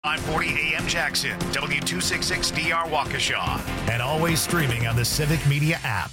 540 AM Jackson, W266DR Waukesha, and always streaming on the Civic Media app.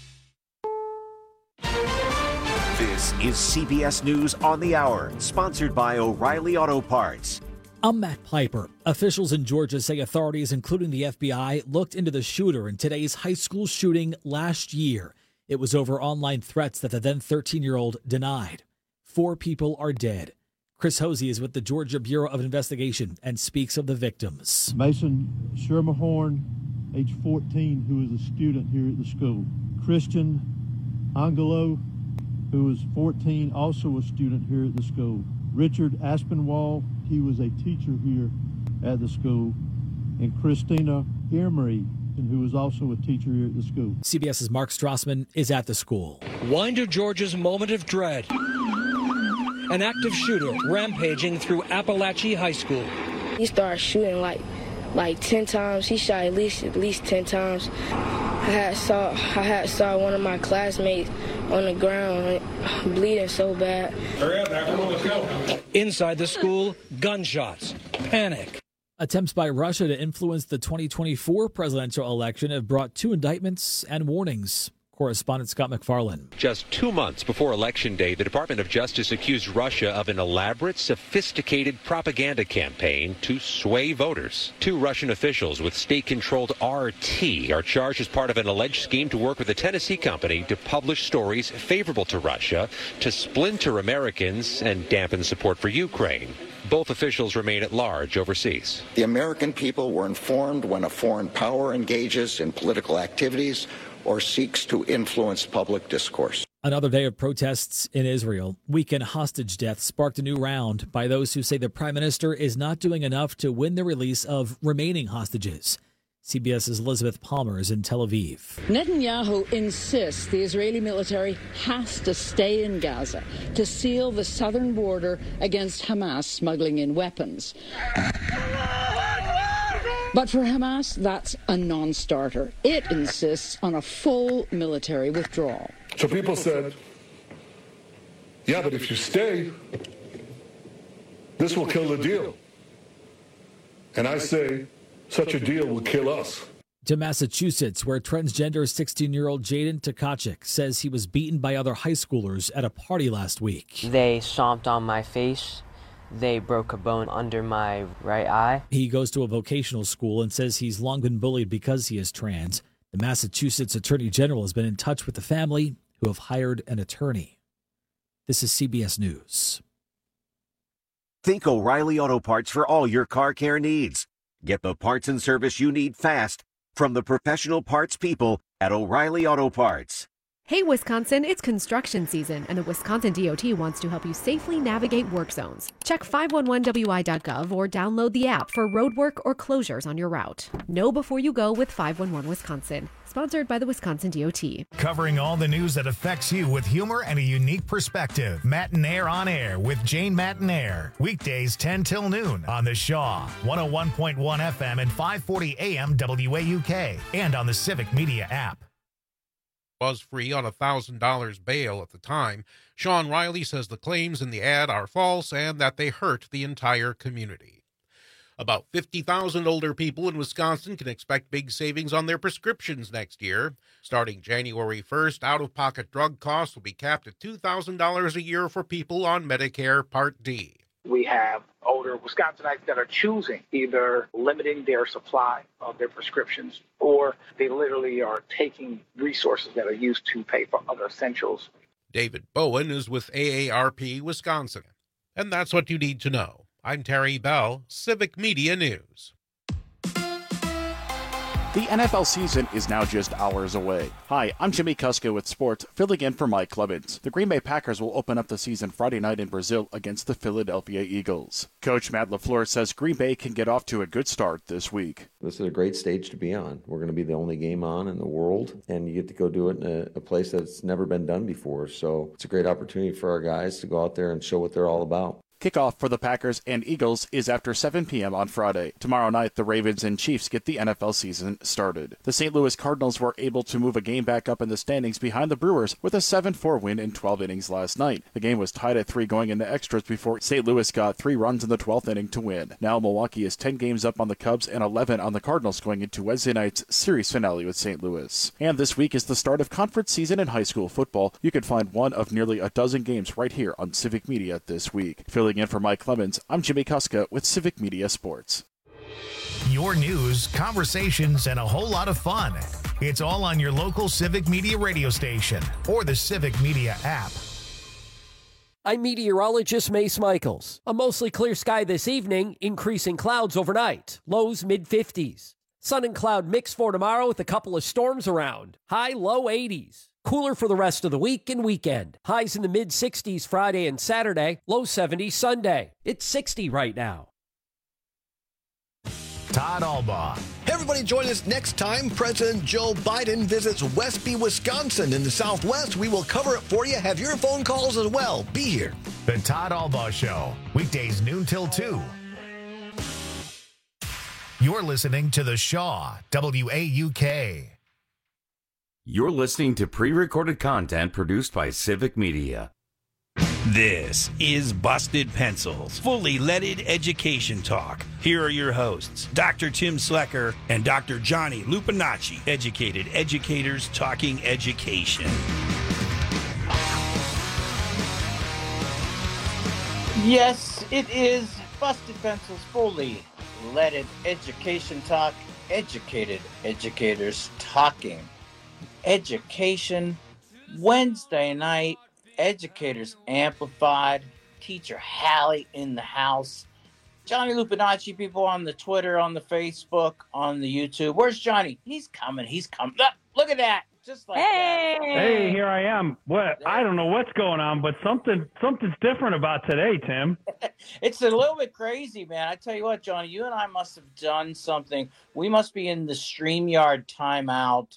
This is CBS News on the Hour, sponsored by O'Reilly Auto Parts. I'm Matt Piper. Officials in Georgia say authorities, including the FBI, looked into the shooter in today's high school shooting last year. It was over online threats that the then 13-year-old denied. 4 people are dead. Chris Hosey is with the Georgia Bureau of Investigation and speaks of the victims. Mason Shermahorn, age 14, who is a student here at the school. Christian Angelo, who is 14, also a student here at the school. Richard Aspinwall, he was a teacher here at the school. And Christina Emery, who was also a teacher here at the school. CBS's Mark Strassman is at the school. Winder, Georgia's moment of dread. An active shooter rampaging through Appalachia High School. He started shooting like 10 times. He shot at least 10 times. I had saw one of my classmates on the ground bleeding so bad. Hurry up, now come on, let's go. Inside the school, gunshots, panic. Attempts by Russia to influence the 2024 presidential election have brought 2 indictments and warnings. Correspondent Scott McFarland. Just 2 months before Election Day, the Department of Justice accused Russia of an elaborate, sophisticated propaganda campaign to sway voters. 2 Russian officials with state-controlled RT are charged as part of an alleged scheme to work with a Tennessee company to publish stories favorable to Russia, to splinter Americans and dampen support for Ukraine. Both officials remain at large overseas. The American people were informed when a foreign power engages in political activities or seeks to influence public discourse. Another day of protests in Israel. Weekend hostage deaths sparked a new round by those who say the prime minister is not doing enough to win the release of remaining hostages. CBS's Elizabeth Palmer is in Tel Aviv. Netanyahu insists the Israeli military has to stay in Gaza to seal the southern border against Hamas smuggling in weapons. But for Hamas, that's a non-starter. It insists on a full military withdrawal. So people said, yeah, but if you stay, this will kill the deal. And I say, such a deal will kill us. To Massachusetts, where transgender 16-year-old Jaden Tkachuk says he was beaten by other high schoolers at a party last week. They stomped on my face. They broke a bone under my right eye. He goes to a vocational school and says he's long been bullied because he is trans. The Massachusetts Attorney General has been in touch with the family, who have hired an attorney. This is CBS News. Think O'Reilly Auto Parts for all your car care needs. Get the parts and service you need fast from the professional parts people at O'Reilly Auto Parts. Hey, Wisconsin, it's construction season, and the Wisconsin DOT wants to help you safely navigate work zones. Check 511wi.gov or download the app for roadwork or closures on your route. Know before you go with 511 Wisconsin. Sponsored by the Wisconsin DOT. Covering all the news that affects you with humor and a unique perspective. Matinaire on Air with Jane Matinaire. Weekdays 10 till noon on the Shaw, 101.1 FM and 540 AM WAUK, and on the Civic Media app. Was free on $1,000 bail at the time. Sean Riley says the claims in the ad are false and that they hurt the entire community. About 50,000 older people in Wisconsin can expect big savings on their prescriptions next year. Starting January 1st, out-of-pocket drug costs will be capped at $2,000 a year for people on Medicare Part D. We have older Wisconsinites that are choosing either limiting their supply of their prescriptions, or they literally are taking resources that are used to pay for other essentials. David Bowen is with AARP Wisconsin. And that's what you need to know. I'm Terry Bell, Civic Media News. The NFL season is now just hours away. Hi, I'm Jimmy Kuska with sports, filling in for Mike Clemens. The Green Bay Packers will open up the season Friday night in Brazil against the Philadelphia Eagles. Coach Matt LaFleur says Green Bay can get off to a good start this week. This is a great stage to be on. We're going to be the only game on in the world, and you get to go do it in a place that's never been done before. So it's a great opportunity for our guys to go out there and show what they're all about. Kickoff for the Packers and Eagles is after 7 p.m. on Friday. Tomorrow night, the Ravens and Chiefs get the NFL season started. The St. Louis Cardinals were able to move a game back up in the standings behind the Brewers with a 7-4 win in 12 innings last night. The game was tied at 3 going into extras before St. Louis got 3 runs in the 12th inning to win. Now Milwaukee is 10 games up on the Cubs and 11 on the Cardinals going into Wednesday night's series finale with St. Louis. And this week is the start of conference season in high school football. You can find one of nearly a dozen games right here on Civic Media this week. Filling in for Mike Clemens, I'm Jimmy Kuska with Civic Media Sports. Your news, conversations, and a whole lot of fun. It's all on your local Civic Media radio station or the Civic Media app. I'm meteorologist Mace Michaels. A mostly clear sky this evening, increasing clouds overnight. Lows mid-50s. Sun and cloud mix for tomorrow with a couple of storms around. High, low 80s. Cooler for the rest of the week and weekend. Highs in the mid-60s Friday and Saturday. Low 70s Sunday. It's 60 right now. Todd Albaugh. Hey, everybody, join us next time President Joe Biden visits Westby, Wisconsin in the Southwest. We will cover it for you. Have your phone calls as well. Be here. The Todd Albaugh Show. Weekdays noon till 2. You're listening to The Shaw, WAUK. You're listening to pre-recorded content produced by Civic Media. This is Busted Pencils, fully leaded education talk. Here are your hosts, Dr. Tim Slecker and Dr. Johnny Lupinacci, educated educators talking education. Yes, it is Busted Pencils, fully leaded education talk, educated educators talking education. Wednesday night, Educators Amplified, Teacher Hallie in the house. Johnny Lupinacci, people on the Twitter, on the Facebook, on the YouTube. Where's Johnny? He's coming. Look at that. Just like that. Hey, here I am. I don't know what's going on, but something's different about today, Tim. It's a little bit crazy, man. I tell you what, Johnny, you and I must have done something. We must be in the StreamYard timeout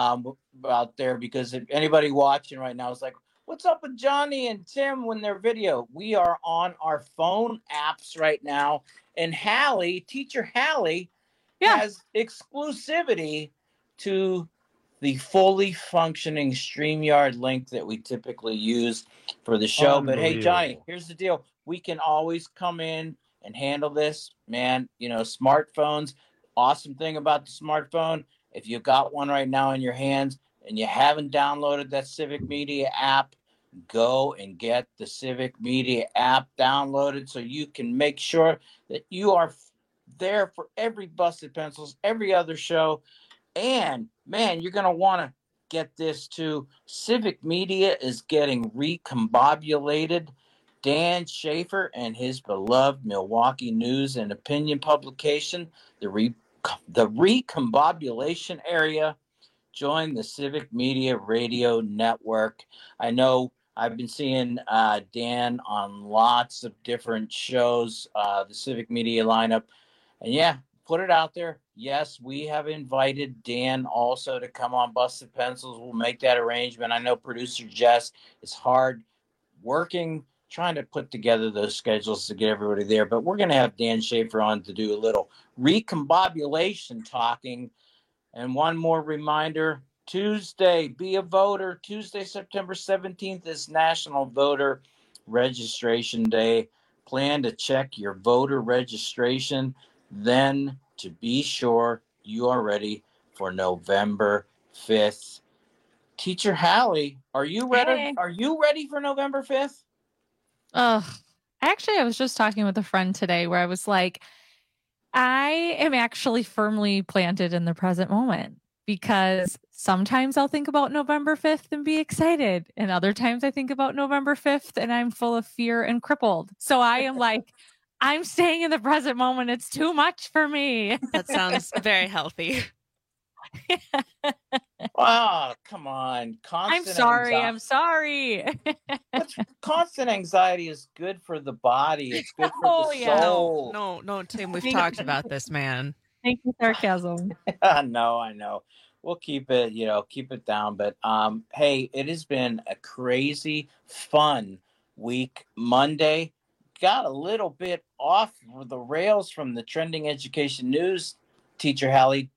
out there, because if anybody watching right now is like, what's up with Johnny and Tim when they're video? We are on our phone apps right now, and Hallie, Teacher Hallie, has exclusivity to the fully functioning StreamYard link that we typically use for the show. But hey, Johnny, here's the deal. We can always come in and handle this, man. You know, smartphones, awesome thing about the smartphone, if you got one right now in your hands and you haven't downloaded that Civic Media app, go and get the Civic Media app downloaded so you can make sure that you are there for every Busted Pencils, every other show. And, man, you're going to want to get this too. Civic Media is getting recombobulated. Dan Schaefer and his beloved Milwaukee News and Opinion publication, the recombobulation area, join the Civic Media Radio Network. I know I've been seeing Dan on lots of different shows, the Civic Media lineup. And yeah, put it out there. Yes, we have invited Dan also to come on Busted Pencils. We'll make that arrangement. I know producer Jess is hard working, trying to put together those schedules to get everybody there. But we're going to have Dan Schaefer on to do a little recombobulation talking. And one more reminder, Tuesday, be a voter. Tuesday, September 17th is National Voter Registration Day. Plan to check your voter registration, then to be sure you are ready for November 5th. Teacher Hallie, are you ready? Hey. Are you ready for November 5th? Actually, I was just talking with a friend today where I was like, I am actually firmly planted in the present moment, because sometimes I'll think about November 5th and be excited. And other times I think about November 5th and I'm full of fear and crippled. So I am like, I'm staying in the present moment. It's too much for me. That sounds very healthy. Oh, come on. I'm sorry. Constant anxiety is good for the body. It's good for the soul. No, Tim, we've talked about this, man. Thank you, sarcasm. No, I know. We'll keep it down. But hey, it has been a crazy, fun week. Monday, got a little bit off the rails from the trending education news, Teacher Hallie.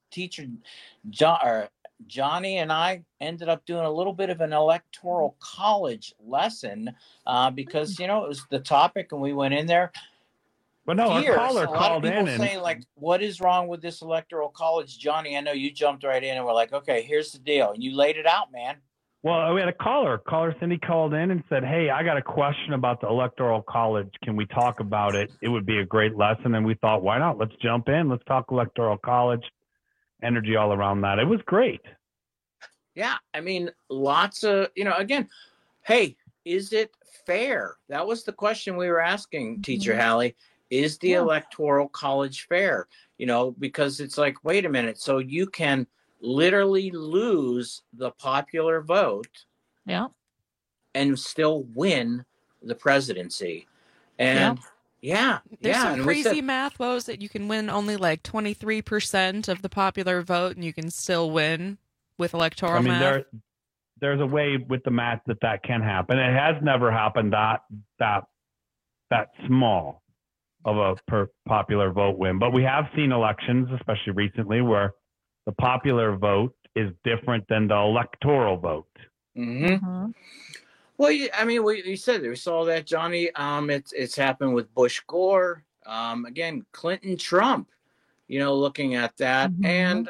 Johnny and I ended up doing a little bit of an electoral college lesson because, it was the topic and we went in there. But no, our caller called in and saying, like, what is wrong with this electoral college? Johnny, I know you jumped right in and we're like, okay, here's the deal. And you laid it out, man. Well, we had a caller. Caller Cindy called in and said, hey, I got a question about the electoral college. Can we talk about it? It would be a great lesson. And we thought, why not? Let's jump in. Let's talk electoral college. Energy all around that. It was great. Yeah. I mean, lots of, again, hey, is it fair? That was the question we were asking, Teacher Hallie. Is the electoral college fair? Because it's like, wait a minute. So you can literally lose the popular vote and still win the presidency. And there's some crazy math. What was it? You can win only like 23% of the popular vote and you can still win with electoral math. There's a way with the math that can happen. It has never happened that small of a popular vote win, but we have seen elections, especially recently, where the popular vote is different than the electoral vote. Mm-hmm. Well, we said we saw that, Johnny. It's happened with Bush Gore. Again, Clinton Trump. Looking at that, and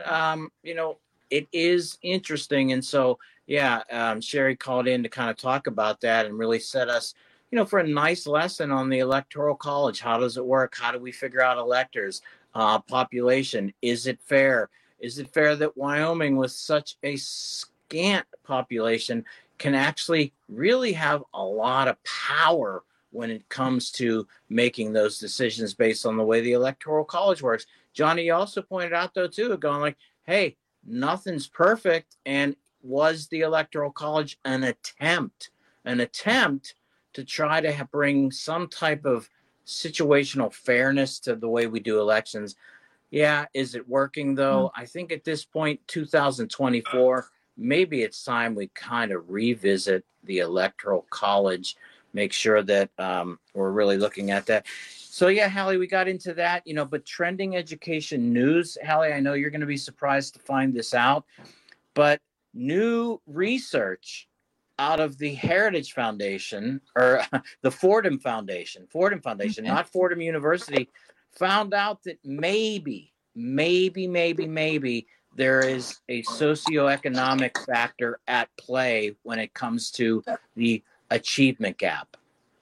it is interesting. And so, Sherry called in to kind of talk about that and really set us, for a nice lesson on the electoral college. How does it work? How do we figure out electors? Population. Is it fair? Is it fair that Wyoming, with such a scant population, can actually really have a lot of power when it comes to making those decisions based on the way the electoral college works? Johnny, you also pointed out, though, too, going like, hey, nothing's perfect. And was the electoral college an attempt to try to bring some type of situational fairness to the way we do elections? Yeah. Is it working, though? I think at this point, 2024, maybe it's time we kind of revisit the electoral college, make sure that we're really looking at that. So, Hallie, we got into that, but trending education news, Hallie, I know you're going to be surprised to find this out, but new research out of the Heritage Foundation, or the Fordham Foundation, not Fordham University, found out that maybe there is a socioeconomic factor at play when it comes to the achievement gap.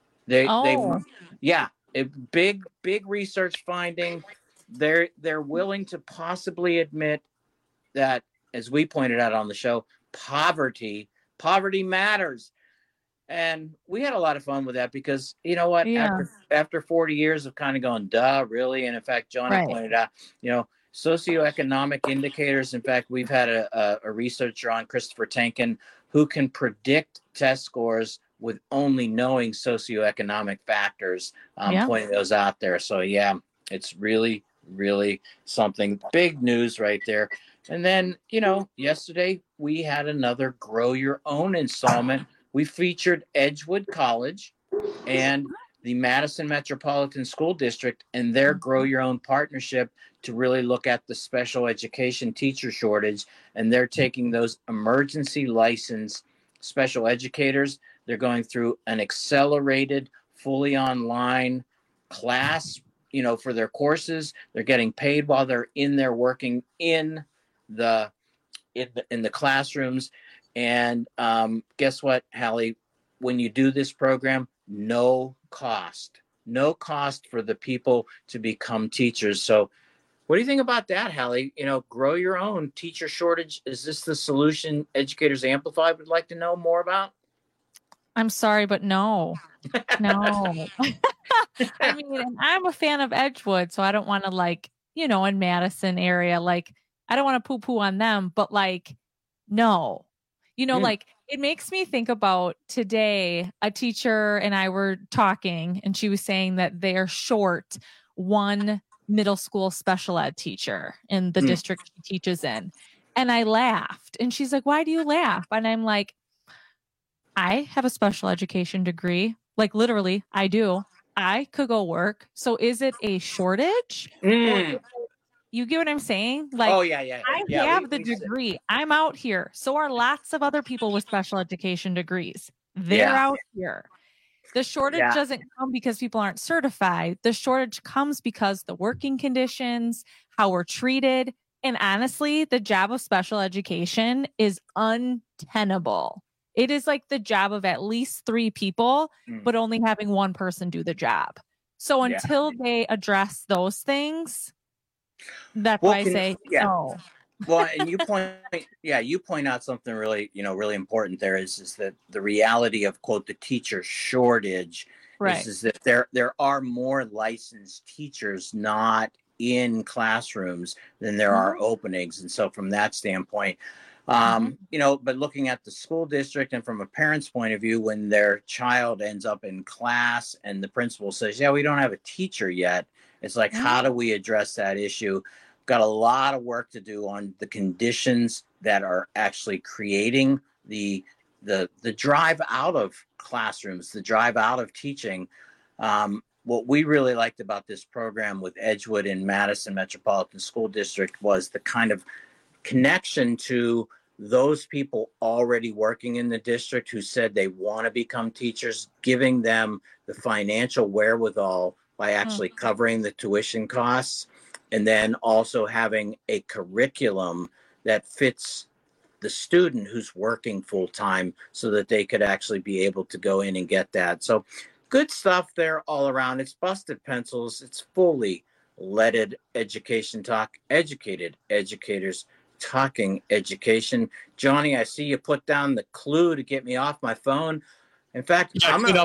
A big research finding. They're willing to possibly admit that, as we pointed out on the show, poverty matters. And we had a lot of fun with that because, you know what, after 40 years of kind of going, duh, really? And in fact, Johnny pointed out, socioeconomic indicators. In fact, we've had a researcher on, Christopher Tankin, who can predict test scores with only knowing socioeconomic factors, pointing those out there. So, it's really, really something. Big news right there. And then, yesterday we had another Grow Your Own installment. We featured Edgewood College and the Madison Metropolitan School District and their Grow Your Own partnership to really look at the special education teacher shortage. And they're taking those emergency licensed special educators. They're going through an accelerated, fully online class, for their courses. They're getting paid while they're in there working in the classrooms. And guess what, Hallie? When you do this program, no cost for the people to become teachers. So what do you think about that, Hallie? Grow Your Own teacher shortage. Is this the solution Educators Amplified would like to know more about? I'm sorry, but no. I mean, I'm a fan of Edgewood, so I don't want to in Madison area, I don't want to poo-poo on them, but no. It makes me think about today, a teacher and I were talking and she was saying that they are short one middle school special ed teacher in the district she teaches in. And I laughed and she's like, why do you laugh? And I'm like, I have a special education degree. Literally, I do. I could go work. So is it a shortage? You get what I'm saying? Like, oh, yeah. I have the degree. I'm out here. So are lots of other people with special education degrees. They're out here. The shortage doesn't come because people aren't certified. The shortage comes because the working conditions, how we're treated. And honestly, the job of special education is untenable. It is like the job of at least 3 people, but only having one person do the job. So until they address those things, that's why I say no. Well, and you point out something really, really important there is that the reality of, quote, the teacher shortage is that there are more licensed teachers not in classrooms than there are openings. And so from that standpoint, but looking at the school district and from a parent's point of view, when their child ends up in class and the principal says, we don't have a teacher yet, it's like, how do we address that issue? Got a lot of work to do on the conditions that are actually creating the drive out of classrooms, the drive out of teaching. What we really liked about this program with Edgewood and Madison Metropolitan School District was the kind of connection to those people already working in the district who said they want to become teachers, giving them the financial wherewithal by actually covering the tuition costs, and then also having a curriculum that fits the student who's working full time so that they could actually be able to go in and get that. So good stuff there all around. It's Busted Pencils. It's fully leaded education talk, educated educators talking education. Johnny, I see you put down the clue to get me off my phone. In fact, I'm gonna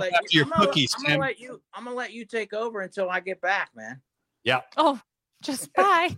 let you take over until I get back, man. Yeah. Oh, just bye.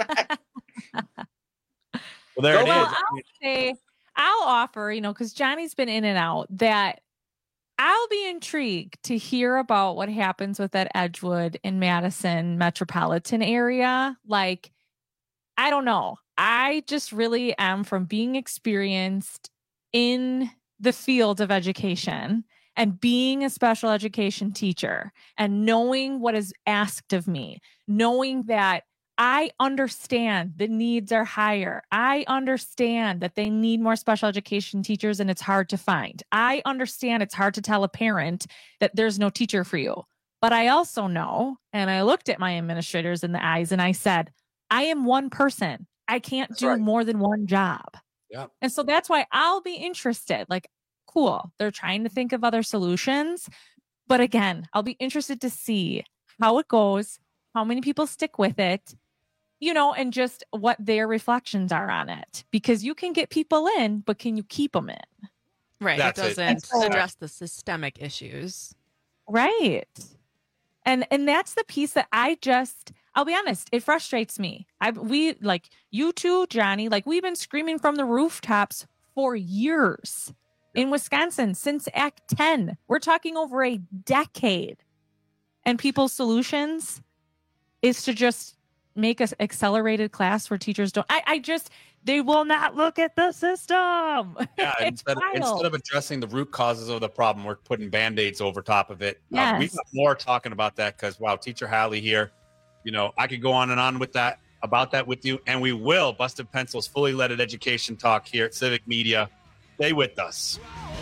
Well, there it is. I'll offer, because Johnny's been in and out, that I'll be intrigued to hear about what happens with that Edgewood and Madison metropolitan area. Like, I don't know. I just really am, from being experienced in the field of education and being a special education teacher and knowing what is asked of me, knowing that I understand the needs are higher. I understand that they need more special education teachers and it's hard to find. I understand it's hard to tell a parent that there's no teacher for you. But I also know, and I looked at my administrators in the eyes and I said, I am one person. I can't do more than one job. Yeah. And so that's why I'll be interested. Like, cool, they're trying to think of other solutions. But again, I'll be interested to see how it goes, how many people stick with it, and just what their reflections are on it. Because you can get people in, but can you keep them in? Right. It doesn't address the systemic issues. Right. And that's the piece that I'll be honest, it frustrates me. We like you too, Johnny, like we've been screaming from the rooftops for years in Wisconsin since Act 10. We're talking over a decade. And people's solutions is to just make an accelerated class where teachers don't. They will not look at the system. Yeah, instead of addressing the root causes of the problem, we're putting Band-Aids over top of it. Yes. We've got more talking about that because, wow, Teacher Hallie here. I could go on and on with that, about that with you, and we will. Busted Pencils, fully leaded education talk here at Civic Media. Stay with us.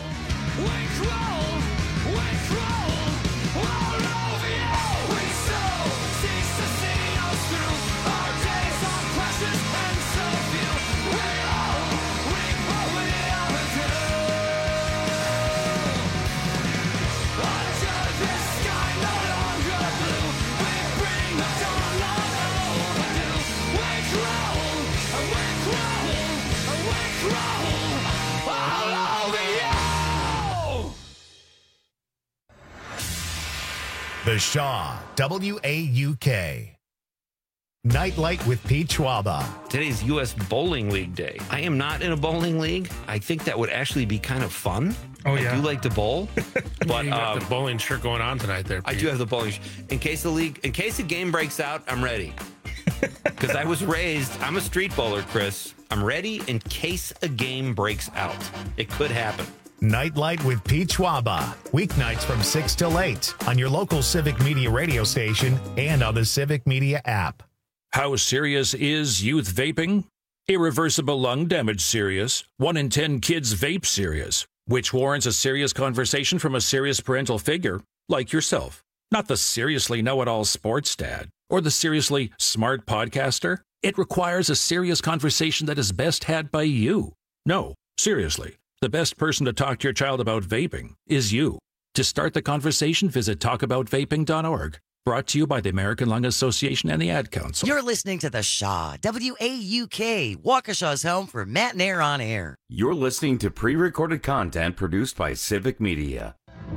The Shaw, WAUK. Nightlight with Pete Schwaba. Today's U.S. Bowling League Day. I am not in a bowling league. I think that would actually be kind of fun. Oh, yeah. I do like to bowl. But you got the bowling shirt going on tonight there, Pete. I do have the bowling shirt. In case a game breaks out, I'm ready. Because I'm a street bowler, Chris. I'm ready in case a game breaks out. It could happen. Nightlight with Pete Schwaba. Weeknights from 6 till 8 on your local Civic Media radio station and on the Civic Media app. How serious is youth vaping? Irreversible lung damage serious. 1 in 10 kids vape serious, which warrants a serious conversation from a serious parental figure like yourself. Not the seriously know-it-all sports dad or the seriously smart podcaster. It requires a serious conversation that is best had by you. No, seriously. The best person to talk to your child about vaping is you. To start the conversation, visit talkaboutvaping.org. Brought to you by the American Lung Association and the Ad Council. You're listening to The Shaw, WAUK, Waukesha's home for Matt and Air on Air. You're listening to pre-recorded content produced by Civic Media.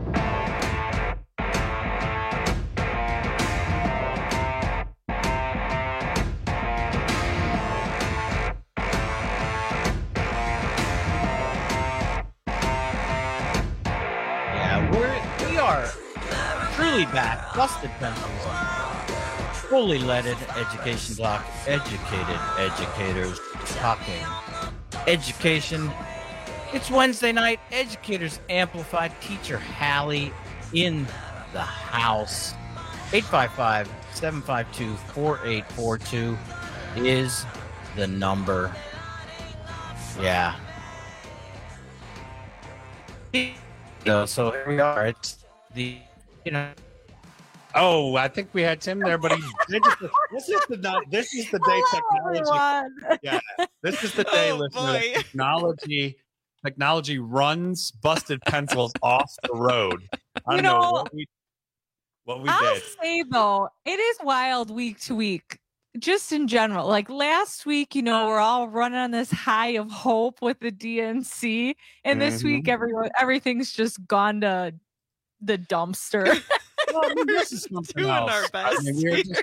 Truly back, Busted Pencils, fully leaded education talk, educated educators talking education. It's Wednesday night, Educators Amplified, Teacher Hallie in the house. 855-752-4842 is the number. Yeah. So here we are. It's the Oh, I think we had Tim there, but this is the day technology. Yeah, this is the day, listener. Technology runs Busted Pencils off the road. I don't know what we I'll did. say though, it is wild week to week. Just in general, like last week, we're all running on this high of hope with the DNC, and this week, everything's just gone to the dumpster. Well, I mean, this is something doing else. Our best. I mean,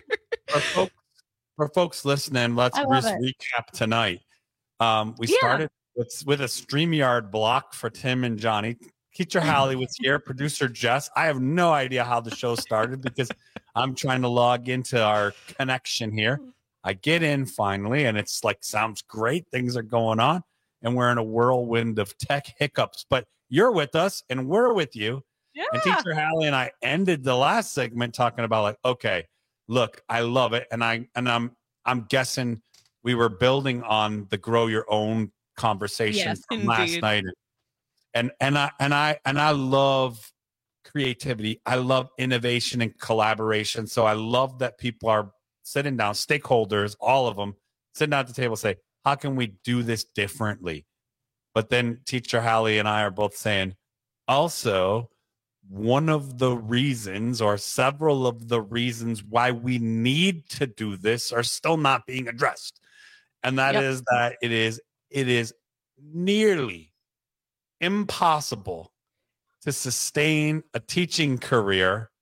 for folks listening, let's just recap tonight. We started with a StreamYard block for Tim and Johnny. Teacher Hallie was here, producer Jess. I have no idea how the show started because I'm trying to log into our connection here. I get in finally, and it's like, sounds great. Things are going on, and we're in a whirlwind of tech hiccups. But you're with us, and we're with you. Yeah. And Teacher Hallie and I ended the last segment talking about like, okay, look, I love it, and I'm guessing we were building on the grow your own conversation from last night, and I love creativity. I love innovation and collaboration. So I love that people are sitting down, stakeholders, all of them, sitting down at the table, say, how can we do this differently? But then Teacher Hallie and I are both saying, also, one of the reasons or several of the reasons why we need to do this are still not being addressed. And that is that it is nearly impossible to sustain a teaching career.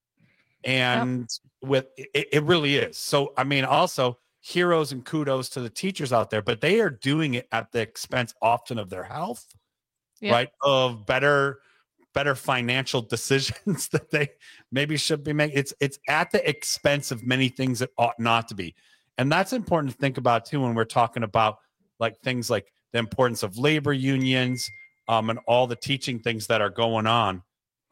And it really is. So, I mean, also heroes and kudos to the teachers out there, but they are doing it at the expense often of their health, right? Of better financial decisions that they maybe should be making. It's at the expense of many things that ought not to be. And that's important to think about too when we're talking about like things like the importance of labor unions and all the teaching things that are going on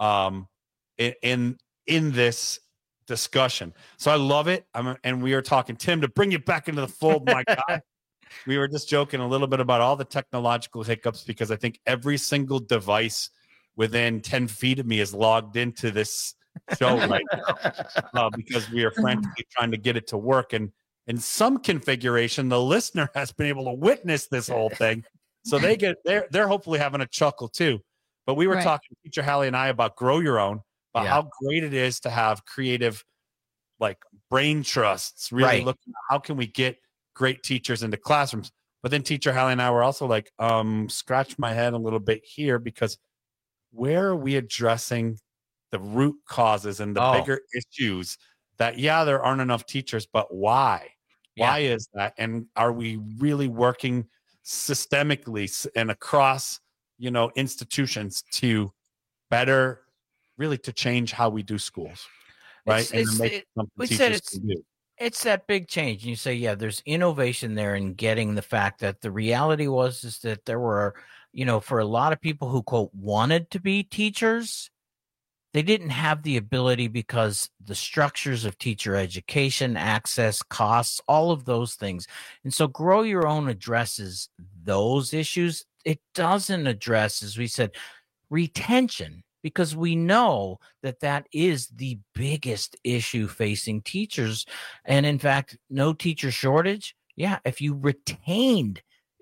in this discussion. So I love it. And we are talking, Tim, to bring you back into the fold, my God. We were just joking a little bit about all the technological hiccups because I think every single device within 10 feet of me is logged into this show right now because we are frantically trying to get it to work. And in some configuration, the listener has been able to witness this whole thing. So they're hopefully having a chuckle too. But we were talking, Teacher Hallie and I, about grow your own, about how great it is to have creative, like brain trusts, really looking at how can we get great teachers into classrooms. But then Teacher Hallie and I were also like, scratch my head a little bit here because where are we addressing the root causes and the bigger issues that, there aren't enough teachers, but why? Why is that? And are we really working systemically and across, institutions to better, really to change how we do schools, right? It's that big change. And you say, there's innovation there in getting the fact that the reality is that there were, for a lot of people who, quote, wanted to be teachers, they didn't have the ability because the structures of teacher education, access, costs, all of those things. And so Grow Your Own addresses those issues. It doesn't address, as we said, retention, because we know that is the biggest issue facing teachers. And in fact, no teacher shortage. Yeah, if you retained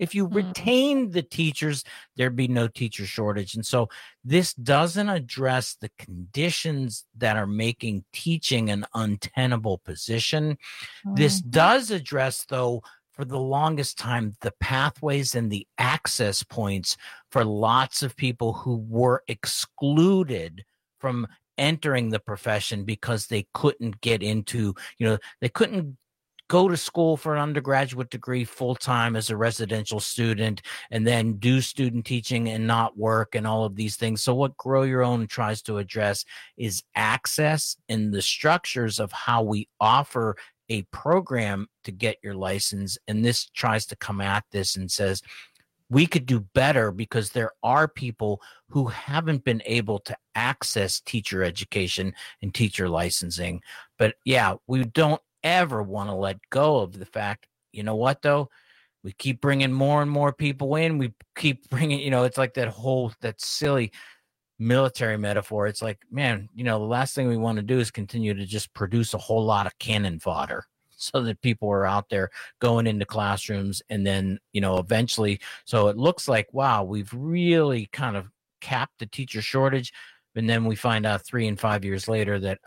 the teachers, there'd be no teacher shortage. And so this doesn't address the conditions that are making teaching an untenable position. This does address, though, for the longest time, the pathways and the access points for lots of people who were excluded from entering the profession because they couldn't get into, they couldn't go to school for an undergraduate degree full-time as a residential student and then do student teaching and not work and all of these things. So what Grow Your Own tries to address is access and the structures of how we offer a program to get your license. And this tries to come at this and says, we could do better because there are people who haven't been able to access teacher education and teacher licensing. But yeah, we don't ever want to let go of the fact, you know what, though? We keep bringing more and more people in. We keep bringing, it's like that silly military metaphor. It's like, man, the last thing we want to do is continue to just produce a whole lot of cannon fodder so that people are out there going into classrooms. And then, eventually, so it looks like, wow, we've really kind of capped the teacher shortage. And then we find out 3 and 5 years later that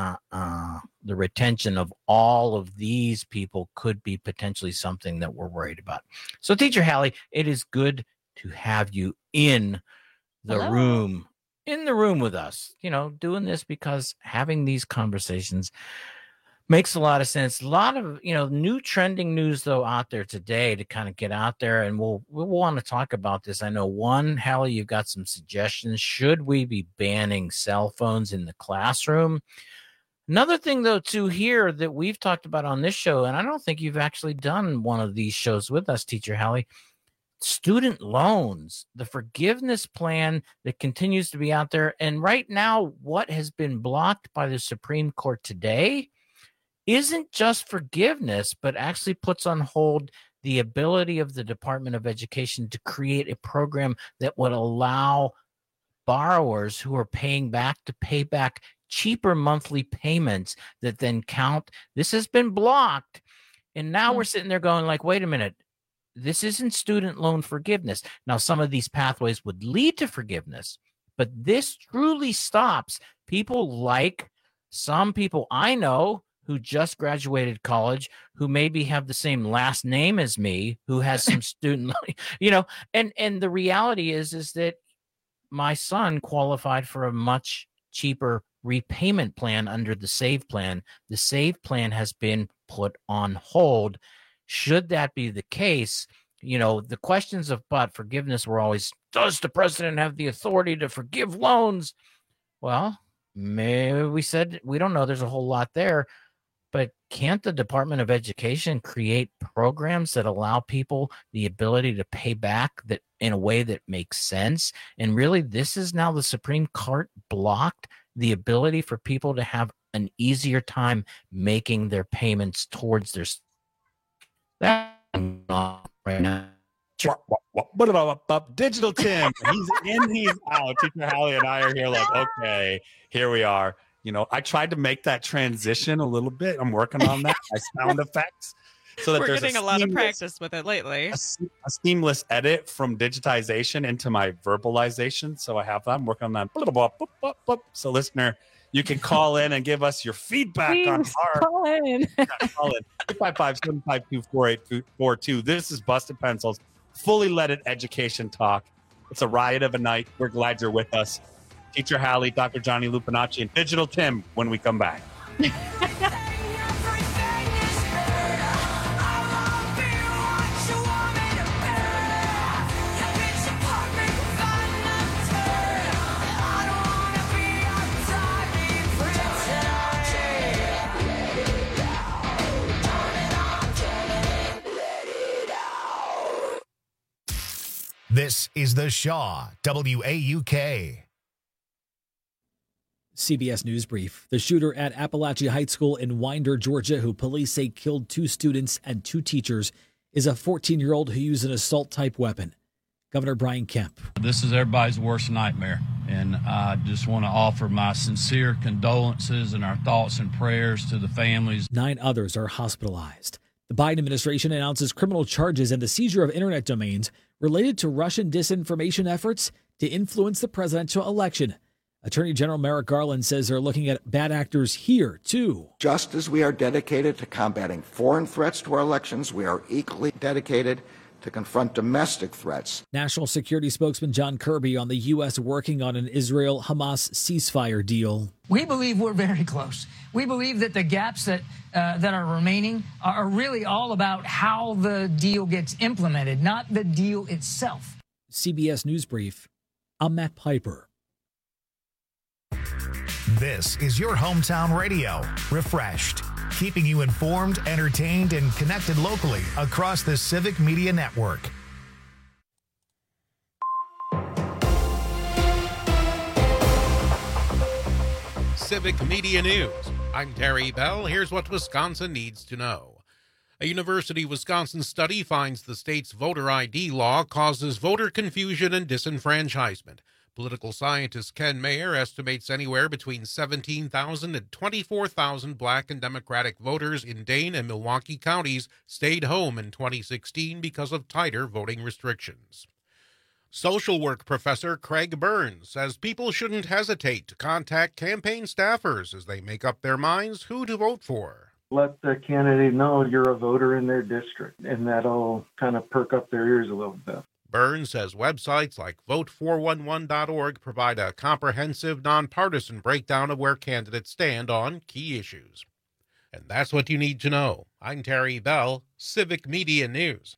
the retention of all of these people could be potentially something that we're worried about. So, Teacher Hallie, it is good to have you in the room with us, doing this, because having these conversations makes a lot of sense. A lot of, new trending news, though, out there today to kind of get out there. And we'll want to talk about this. I know, one, Hallie, you've got some suggestions. Should we be banning cell phones in the classroom? Another thing, though, too, here that we've talked about on this show, and I don't think you've actually done one of these shows with us, Teacher Hallie, student loans, the forgiveness plan that continues to be out there. And right now, what has been blocked by the Supreme Court today isn't just forgiveness, but actually puts on hold the ability of the Department of Education to create a program that would allow borrowers who are paying back to pay back cheaper monthly payments that then count. This has been blocked. And now we're sitting there going like, wait a minute, this isn't student loan forgiveness. Now, some of these pathways would lead to forgiveness, but this truly stops people like some people I know who just graduated college, who maybe have the same last name as me, who has some student loan, and the reality is that my son qualified for a much cheaper repayment plan under the SAVE plan. The SAVE plan has been put on hold. Should that be the case, the questions about forgiveness were always, does the president have the authority to forgive loans? Well, maybe we said we don't know. There's a whole lot there. But can't the Department of Education create programs that allow people the ability to pay back that in a way that makes sense? And really, this is now the Supreme Court blocked the ability for people to have an easier time making their payments towards their right now. Digital Tim, he's in, he's out. Teacher Hallie and I are here like, okay, here we are. I tried to make that transition a little bit. I'm working on that. My sound effects. So that we're there's getting a lot of practice with it lately. A seamless edit from digitization into my verbalization. So I have that. I'm working on that. So listener, you can call in and give us your feedback on our call in. Call in 855-752-4842. This is Busted Pencils, fully leaded education talk. It's a riot of a night. We're glad you're with us. Teacher Hallie, Dr. Johnny Lupinacci, and Digital Tim when we come back. This is The Shaw, WAUK. CBS News Brief. The shooter at Appalachia High School in Winder, Georgia, who police say killed 2 students and 2 teachers, is a 14-year-old who used an assault-type weapon. Governor Brian Kemp. This is everybody's worst nightmare, and I just want to offer my sincere condolences and our thoughts and prayers to the families. 9 others are hospitalized. The Biden administration announces criminal charges and the seizure of internet domains related to Russian disinformation efforts to influence the presidential election. Attorney General Merrick Garland says they're looking at bad actors here, too. Just as we are dedicated to combating foreign threats to our elections, we are equally dedicated to confront domestic threats. National Security Spokesman John Kirby on the U.S. working on an Israel-Hamas ceasefire deal. We believe we're very close. We believe that the gaps that are remaining are really all about how the deal gets implemented, not the deal itself. CBS News Brief. I'm Matt Piper. This is your hometown radio, refreshed, keeping you informed, entertained, and connected locally across the Civic Media Network. Civic Media News. I'm Terry Bell. Here's what Wisconsin needs to know. A University of Wisconsin study finds the state's voter ID law causes voter confusion and disenfranchisement. Political scientist Ken Mayer estimates anywhere between 17,000 and 24,000 Black and Democratic voters in Dane and Milwaukee counties stayed home in 2016 because of tighter voting restrictions. Social work professor Craig Burns says people shouldn't hesitate to contact campaign staffers as they make up their minds who to vote for. Let the candidate know you're a voter in their district, and that'll kind of perk up their ears a little bit. Burns says websites like vote411.org provide a comprehensive, nonpartisan breakdown of where candidates stand on key issues. And that's what you need to know. I'm Terry Bell, Civic Media News.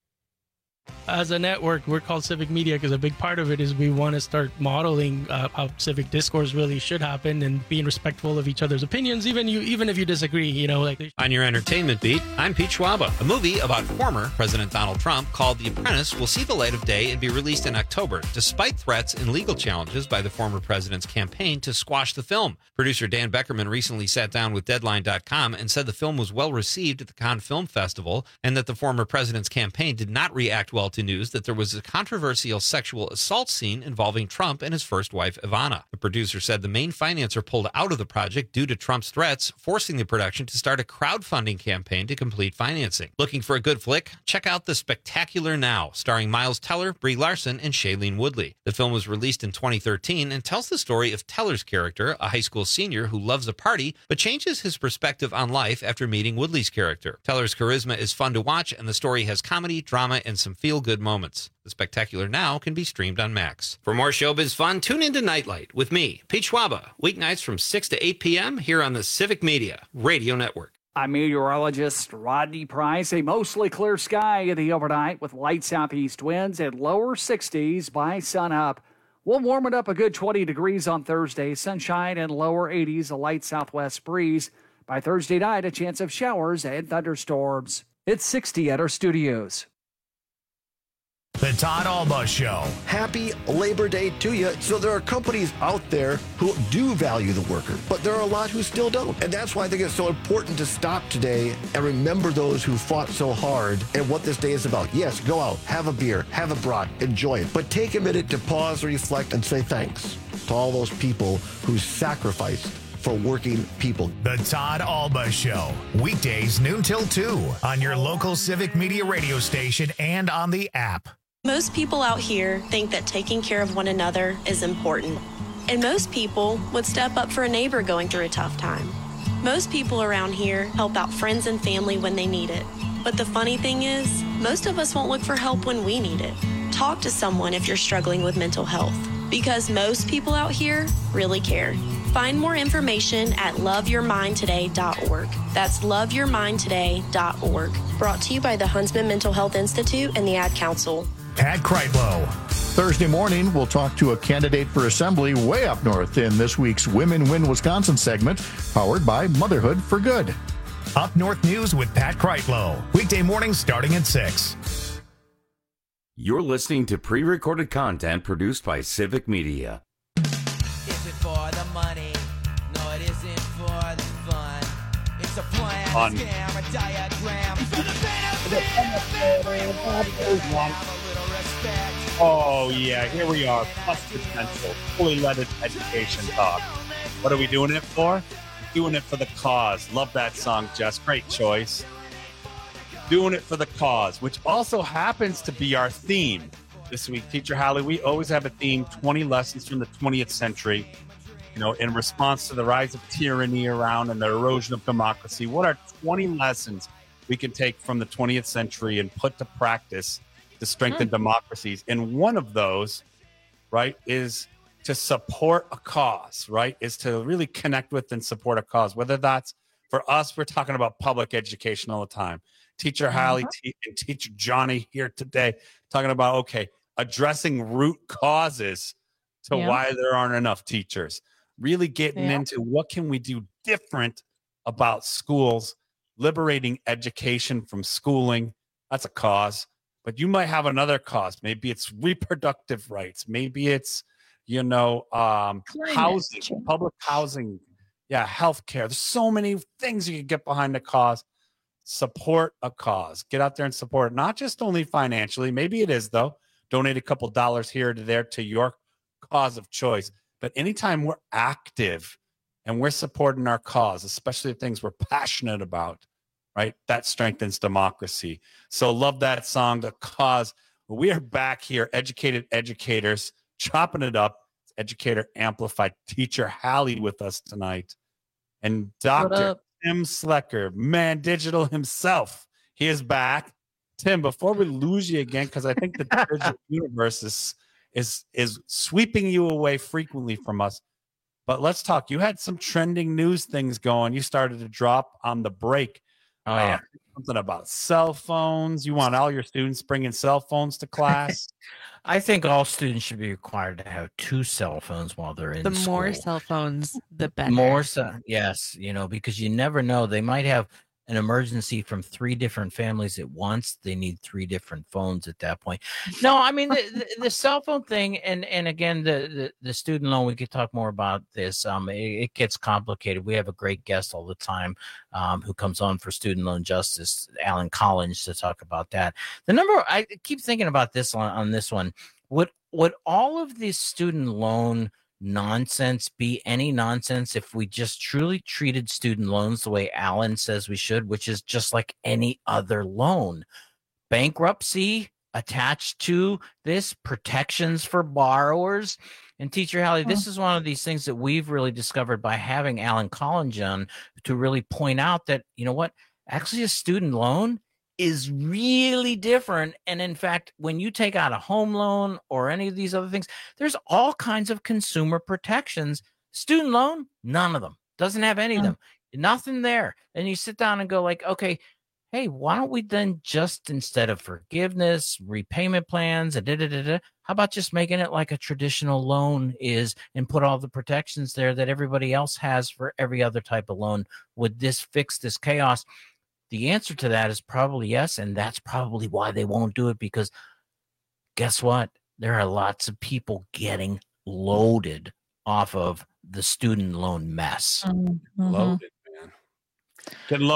As a network, we're called Civic Media because a big part of it is we want to start modeling how civic discourse really should happen and being respectful of each other's opinions, even if you disagree, you know. On your entertainment beat, I'm Pete Schwaba. A movie about former President Donald Trump called The Apprentice will see the light of day and be released in October, despite threats and legal challenges by the former president's campaign to squash the film. Producer Dan Beckerman recently sat down with Deadline.com and said the film was well received at the Cannes Film Festival and that the former president's campaign did not react well to news that there was a controversial sexual assault scene involving Trump and his first wife, Ivana. The producer said the main financer pulled out of the project due to Trump's threats, forcing the production to start a crowdfunding campaign to complete financing. Looking for a good flick? Check out The Spectacular Now, starring Miles Teller, Brie Larson, and Shailene Woodley. The film was released in 2013 and tells the story of Teller's character, a high school senior who loves a party but changes his perspective on life after meeting Woodley's character. Teller's charisma is fun to watch, and the story has comedy, drama, and some feel-good moments. The Spectacular Now can be streamed on Max. For more showbiz fun, tune into Nightlight with me, Pete Schwaba, weeknights from 6 to 8 p.m. here on the Civic Media Radio Network. I'm meteorologist Rodney Price. A mostly clear sky in the overnight with light southeast winds and lower 60s by sunup. We'll warm it up a good 20 degrees on Thursday. Sunshine and lower 80s, a light southwest breeze. By Thursday night, a chance of showers and thunderstorms. It's 60 at our studios. The Todd Alba Show. Happy Labor Day to you. So there are companies out there who do value the worker, but there are a lot who still don't. And that's why I think it's so important to stop today and remember those who fought so hard and what this day is about. Yes, go out, have a beer, have a brat, enjoy it. But take a minute to pause, reflect, and say thanks to all those people who sacrificed for working people. The Todd Alba Show. Weekdays noon till 2 on your local Civic Media radio station and on the app. Most people out here think that taking care of one another is important. And most people would step up for a neighbor going through a tough time. Most people around here help out friends and family when they need it. But the funny thing is, most of us won't look for help when we need it. Talk to someone if you're struggling with mental health, because most people out here really care. Find more information at loveyourmindtoday.org. That's loveyourmindtoday.org. Brought to you by the Huntsman Mental Health Institute and the Ad Council. Pat Kreitlow. Thursday morning, we'll talk to a candidate for assembly way up north in this week's Women Win Wisconsin segment, powered by Motherhood for Good. Up North News with Pat Kreitlow. Weekday mornings starting at 6. You're listening to pre-recorded content produced by Civic Media. Is it for the money? No, it isn't for the fun. It's a plan, a scam, a diagram. For the benefit. Oh, yeah, here we are. Busted Pencil, fully leaded education talk. What are we doing it for? Doing it for the cause. Love that song, Jess. Great choice. Doing it for the cause, which also happens to be our theme this week. Teacher Hallie, we always have a theme, 20 lessons from the 20th century, in response to the rise of tyranny around and the erosion of democracy. What are 20 lessons we can take from the 20th century and put to practice to strengthen democracies? And one of those, right, is to support a cause, right, is to really connect with and support a cause. Whether that's for us, we're talking about public education all the time. Teacher Hallie and Teacher Johnny here today talking about, okay, addressing root causes to why there aren't enough teachers. Really getting into what can we do different about schools, liberating education from schooling. That's a cause. But you might have another cause. Maybe it's reproductive rights. Maybe it's, housing, public housing. Yeah, healthcare. There's so many things you can get behind the cause. Support a cause. Get out there and support it. Not just only financially. Maybe it is, though. Donate a couple dollars here to there to your cause of choice. But anytime we're active and we're supporting our cause, especially the things we're passionate about, right, that strengthens democracy. So love that song, The Cause. We are back here, educated educators, chopping it up. It's Educator Amplified. Teacher Hallie with us tonight. And Dr. Tim Slecker, man, digital himself. He is back. Tim, before we lose you again, because I think the digital universe is sweeping you away frequently from us. But let's talk. You had some trending news things going. You started to drop on the break. Oh, yeah. Something about cell phones. You want all your students bringing cell phones to class? I think all students should be required to have 2 cell phones while they're in school. The more cell phones, the better. Yes, because you never know. They might have an emergency from 3 different families at once. They need 3 different phones at that point. No, I mean the cell phone thing, and again the student loan. We could talk more about this. It gets complicated. We have a great guest all the time who comes on for Student Loan Justice, Alan Collins, to talk about that. The number I keep thinking about this on this one. Would all of these student loan nonsense be any nonsense if we just truly treated student loans the way Alan says we should, which is just like any other loan? Bankruptcy attached to this, protections for borrowers. And Teacher Hallie, this is one of these things that we've really discovered by having Alan Collins on to really point out that, actually a student loan is really different. And in fact, when you take out a home loan or any of these other things, there's all kinds of consumer protections. Student loan, none of them. Doesn't have any of them. Nothing there. And you sit down and go like, okay, hey, why don't we then just, instead of forgiveness, repayment plans, how about just making it like a traditional loan is and put all the protections there that everybody else has for every other type of loan? Would this fix this chaos? The answer to that is probably yes, and that's probably why they won't do it, because guess what? There are lots of people getting loaded off of the student loan mess. Loaded, man. Getting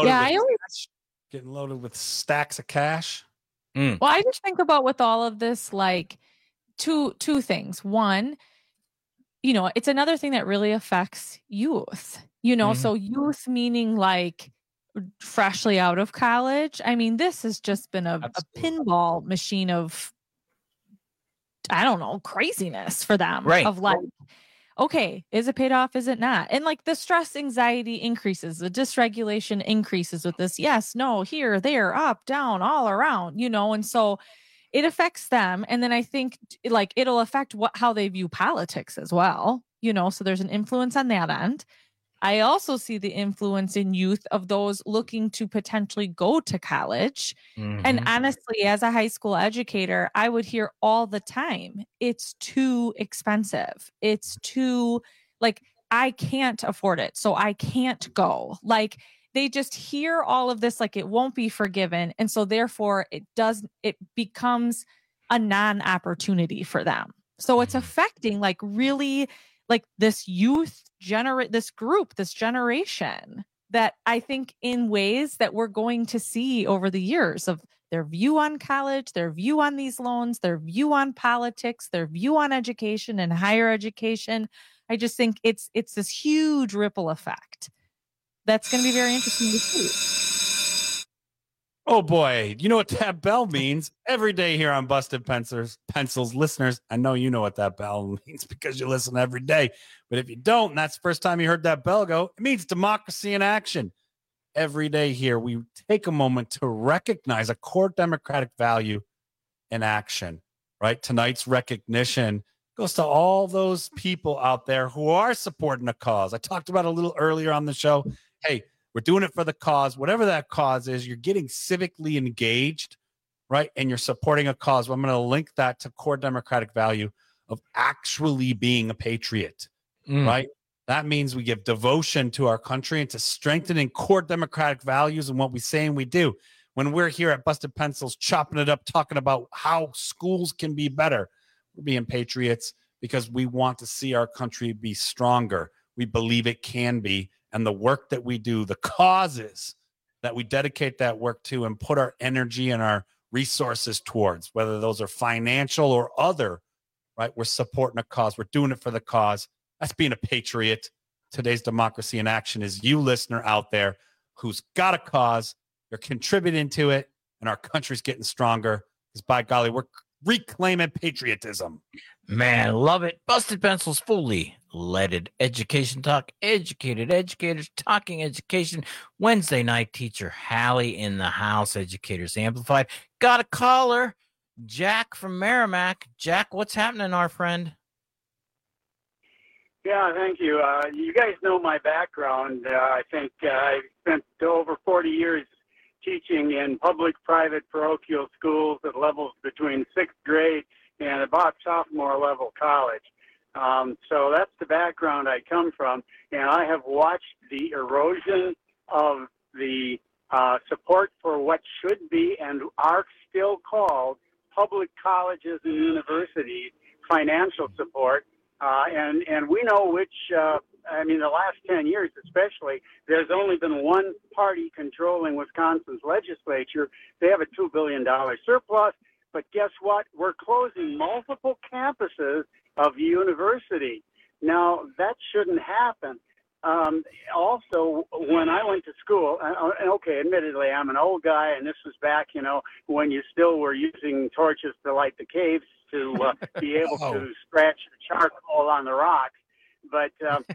loaded with stacks of cash. Well, I just think about with all of this, like two things. One, it's another thing that really affects youth, so youth meaning like freshly out of college. I mean, this has just been a pinball machine of, I don't know, craziness for them. Right. Of like, okay, is it paid off? Is it not? And like the stress, anxiety increases, the dysregulation increases with this. Yes, no, here, there, up, down, all around, and so it affects them. And then I think like it'll affect how they view politics as well, so there's an influence on that end. I also see the influence in youth of those looking to potentially go to college. And honestly, as a high school educator, I would hear all the time, it's too expensive. It's too, like, I can't afford it, so I can't go. Like, they just hear all of this, like it won't be forgiven. And so therefore it becomes a non-opportunity for them. So it's affecting like really like this this generation that I think in ways that we're going to see over the years of their view on college, their view on these loans, their view on politics, their view on education and higher education. I just think it's this huge ripple effect. That's going to be very interesting to see. Oh boy, you know what that bell means every day here on Busted Pencils. Listeners, I know you know what that bell means because you listen every day. But if you don't, and that's the first time you heard that bell go, it means democracy in action. Every day here, we take a moment to recognize a core democratic value in action, right? Tonight's recognition goes to all those people out there who are supporting a cause. I talked about it a little earlier on the show. Hey, we're doing it for the cause, whatever that cause is. You're getting civically engaged, right? And you're supporting a cause. Well, I'm going to link that to core democratic value of actually being a patriot, right? That means we give devotion to our country and to strengthening core democratic values and what we say and we do. When we're here at Busted Pencils, chopping it up, talking about how schools can be better, we're being patriots because we want to see our country be stronger. We believe it can be. And the work that we do, the causes that we dedicate that work to and put our energy and our resources towards, whether those are financial or other, right? We're supporting a cause. We're doing it for the cause. That's being a patriot. Today's democracy in action is you, listener out there, who's got a cause. You're contributing to it, and our country's getting stronger because, by golly, we're reclaiming patriotism. Man, love it. Busted Pencils, fully leaded education talk. Educated educators talking education. Wednesday night, teacher Hallie in the house. Educators Amplified. Got a caller, Jack from Merrimack. Jack, what's happening, our friend? Yeah, thank you. You guys know my background. I think I spent over 40 years teaching in public, private, parochial schools at levels between 6th grade and about sophomore level college. So that's the background I come from, and I have watched the erosion of the support for what should be and are still called public colleges and universities, financial support. And we know which, the last 10 years especially, there's only been one party controlling Wisconsin's legislature. They have a $2 billion surplus, but guess what? We're closing multiple campuses of university. Now, that shouldn't happen. Also, when I went to school, okay, admittedly, I'm an old guy, and this was back, when you still were using torches to light the caves to be able to scratch the charcoal on the rocks. But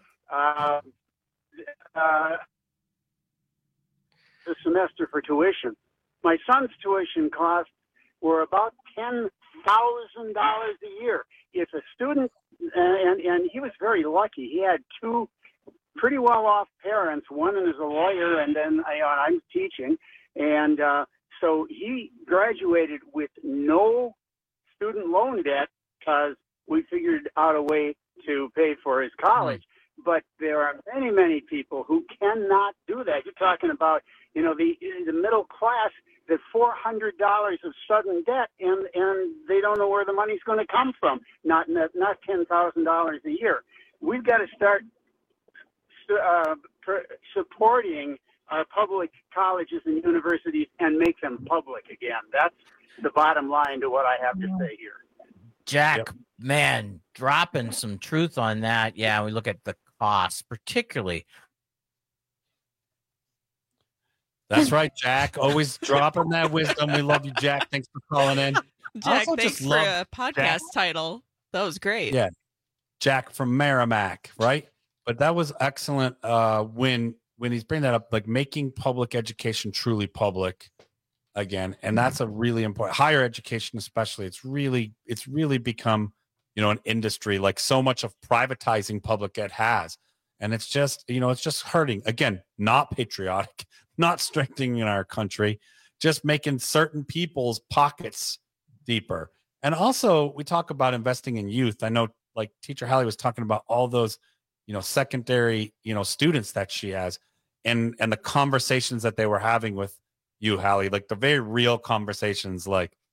the semester for tuition, my son's tuition costs were about $10,000 a year. If a student, and he was very lucky, he had two pretty well-off parents. One is a lawyer, and then I'm teaching. And so he graduated with no student loan debt because we figured out a way to pay for his college. But there are many, many people who cannot do that. You're talking about, the middle class, the $400 of sudden debt, and they don't know where the money's going to come from. Not $10,000 a year. We've got to start supporting our public colleges and universities and make them public again. That's the bottom line to what I have to say here. Jack, man, dropping some truth on that. Yeah, we look at the costs, particularly. That's right, Jack. Always dropping that wisdom. We love you, Jack. Thanks for calling in. Jack, thanks for a podcast title. That was great. Yeah, Jack from Merrimack, right? But that was excellent when he's bringing that up, like making public education truly public again. And that's a really important, higher education especially. It's really become, an industry, like so much of privatizing public ed has. And it's just, it's just hurting. Again, not patriotic, not strengthening our country, just making certain people's pockets deeper. And also we talk about investing in youth. I know like Teacher Hallie was talking about all those, secondary, students that she has and the conversations that they were having with you, Hallie, like the very real conversations, like,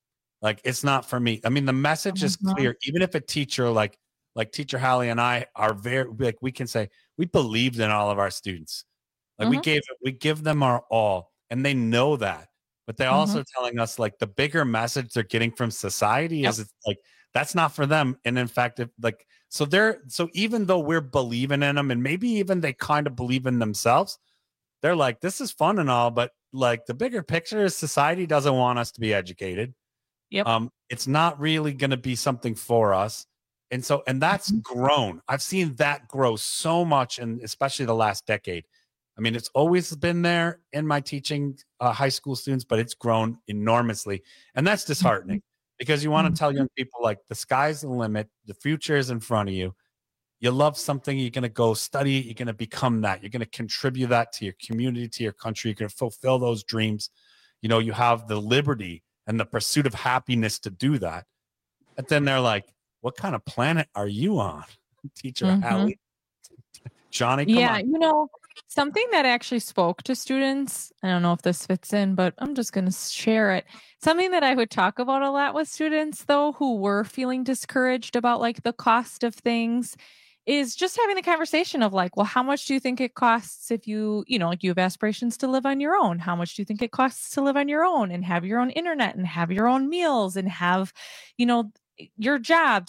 Like, it's not for me. I mean, the message is clear. Even if a teacher like Teacher Hallie and I are very, like, we can say we believed in all of our students. Like we give them our all, and they know that. But they're also telling us, like, the bigger message they're getting from society is it's like that's not for them. And in fact, so even though we're believing in them, and maybe even they kind of believe in themselves, they're like, this is fun and all, but like the bigger picture is society doesn't want us to be educated. Yep. It's not really going to be something for us. And that's grown. I've seen that grow so much, and especially the last decade. I mean, it's always been there in my teaching high school students, but it's grown enormously. And that's disheartening because you want to tell young people, like, the sky's the limit. The future is in front of you. You love something, you're going to go study it. You're going to become that. You're going to contribute that to your community, to your country. You're going to fulfill those dreams. You know, you have the liberty and the pursuit of happiness to do that. But then they're like, what kind of planet are you on, Teacher Hallie? Johnny, come on. You know, something that actually spoke to students, I don't know if this fits in, but I'm just going to share it. Something that I would talk about a lot with students, though, who were feeling discouraged about, like, the cost of things, is just having the conversation of, like, well, how much do you think it costs if you have aspirations to live on your own? How much do you think it costs to live on your own and have your own internet and have your own meals and have, your job,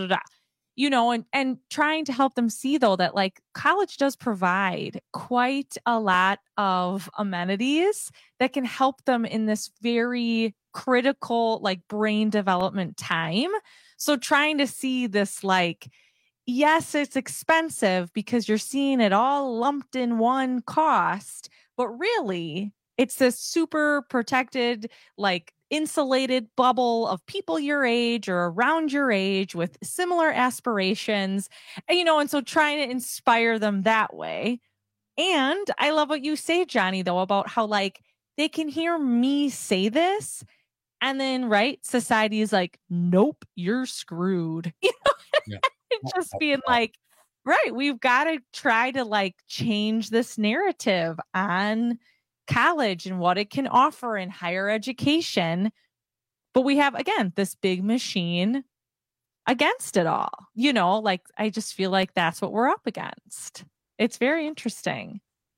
and trying to help them see, though, that, like, college does provide quite a lot of amenities that can help them in this very critical, like, brain development time. So trying to see this, like, yes, it's expensive because you're seeing it all lumped in one cost, but really it's this super protected, like, insulated bubble of people your age or around your age with similar aspirations, and so trying to inspire them that way. And I love what you say, Johnny, though, about how, like, they can hear me say this, and then, right, society is like, nope, you're screwed. Just being like, right, we've got to try to, like, change this narrative on college and what it can offer in higher education. But we have, again, this big machine against it all. Like, I just feel like that's what we're up against. It's very interesting.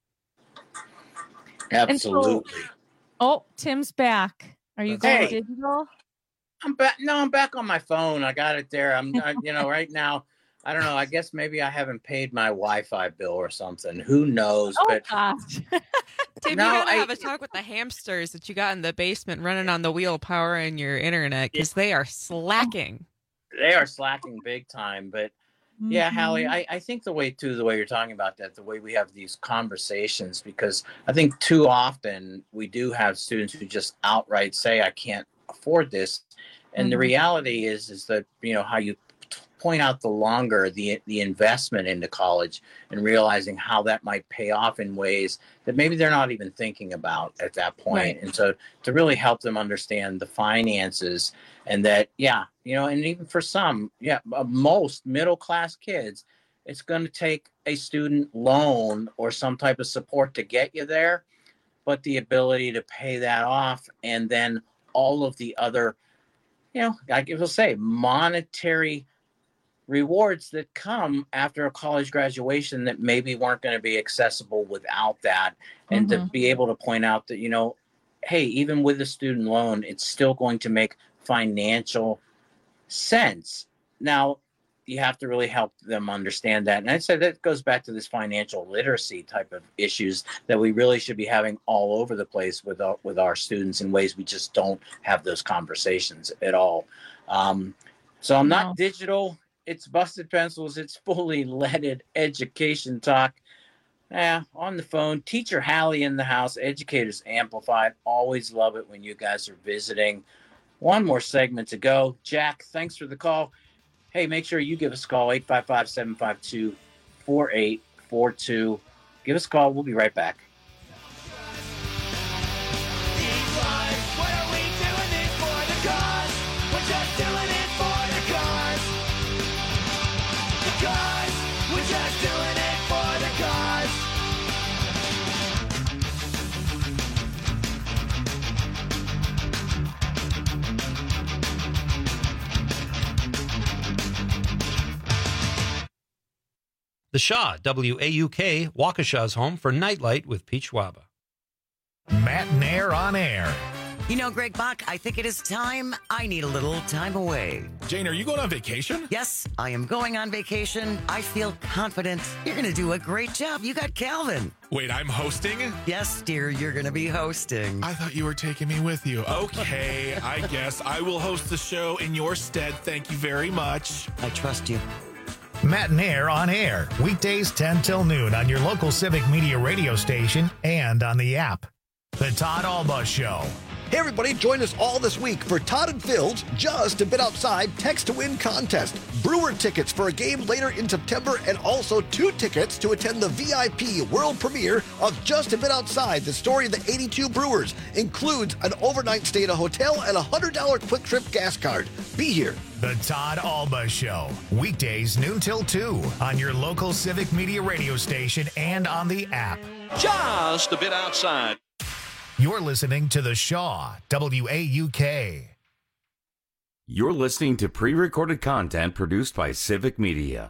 Absolutely. Tim's back. Are you going digital? I'm back. No, I'm back on my phone. I got it there. Right now, I don't know. I guess maybe I haven't paid my Wi-Fi bill or something. Who knows? Gosh. Tim, you gotta have a talk with the hamsters that you got in the basement running on the wheel powering your internet, because they are slacking. They are slacking big time. But yeah, Hallie, I think the way you're talking about that, the way we have these conversations, because I think too often we do have students who just outright say, I can't afford this. And the reality is that, how you point out the longer the investment into college and realizing how that might pay off in ways that maybe they're not even thinking about at that point. Right. And so to really help them understand the finances, and that, and even for some, most middle-class kids, it's going to take a student loan or some type of support to get you there, but the ability to pay that off, and then all of the other, I will say, monetary rewards that come after a college graduation that maybe weren't going to be accessible without that. And to be able to point out that, hey, even with a student loan, it's still going to make financial sense. Now, you have to really help them understand that. And I'd say that goes back to this financial literacy type of issues that we really should be having all over the place with our students, in ways we just don't have those conversations at all. So I'm not digital. It's Busted Pencils. It's fully leaded education talk. On the phone. Teacher Hallie in the house. Educators Amplified. Always love it when you guys are visiting. One more segment to go. Jack, thanks for the call. Hey, make sure you give us a call, 855-752-4842. Give us a call. We'll be right back. The Shaw, WAUK, Waukesha's home for Nightlight with Pete Schwaba. Matt and Air on air. You know, Greg Bach, I think it is time. I need a little time away. Jane, are you going on vacation? Yes, I am going on vacation. I feel confident. You're going to do a great job. You got Calvin. Wait, I'm hosting? Yes, dear, you're going to be hosting. I thought you were taking me with you. Okay, I guess I will host the show in your stead. Thank you very much. I trust you. Matt and Air on air. Weekdays 10 till noon on your local Civic Media radio station and on the app. The Todd Alba Show. Hey everybody, join us all this week for Todd and Phil's Just a Bit Outside Text to Win contest. Brewer tickets for a game later in September and also 2 tickets to attend the VIP world premiere of Just a Bit Outside, the story of the 82 Brewers. Includes an overnight stay at a hotel and a $100 quick trip gas card. Be here. The Todd Alba Show. Weekdays noon till 2 on your local Civic Media radio station and on the app. Just a Bit Outside. You're listening to The Shaw, WAUK. You're listening to pre-recorded content produced by Civic Media.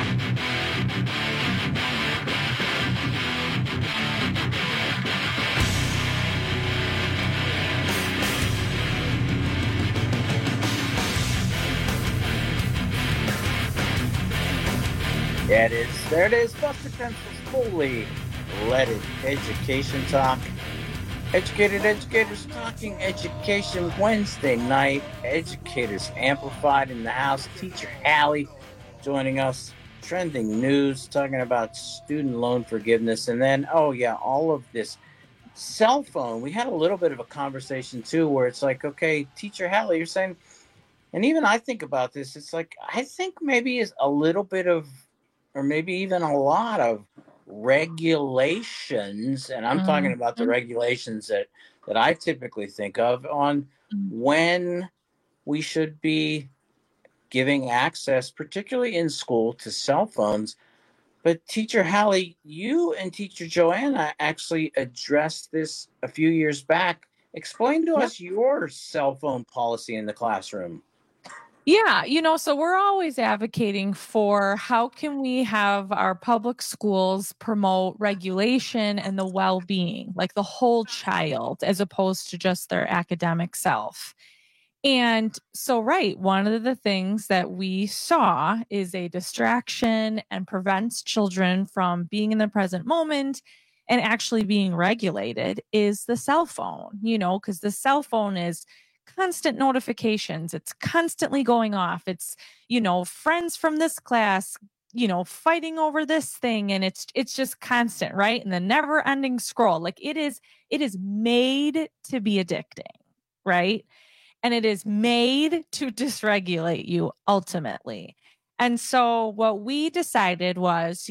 Yeah, it is. There it is. Busted Pencil's fully leaded education talk. Educators talking education Wednesday night. Educators Amplified in the house. Teacher Hallie joining us. Trending news talking about student loan forgiveness. And then, all of this cell phone. We had a little bit of a conversation too where it's like, okay, Teacher Hallie, you're saying, and even I think about this, it's like, I think maybe it's a little bit of, or maybe even a lot of regulations, and I'm talking about the regulations that I typically think of on when we should be giving access, particularly in school, to cell phones. But Teacher Hallie, you and Teacher Joanna actually addressed this a few years back. Explain to us your cell phone policy in the classroom. Yeah, so we're always advocating for how can we have our public schools promote regulation and the well-being, like the whole child, as opposed to just their academic self. And so, one of the things that we saw is a distraction and prevents children from being in the present moment and actually being regulated is the cell phone, because the cell phone is constant notifications. It's constantly going off. It's, friends from this class, fighting over this thing. And it's just constant, right? And the never ending scroll. Like it is made to be addicting, right? And it is made to dysregulate you ultimately. And so what we decided was,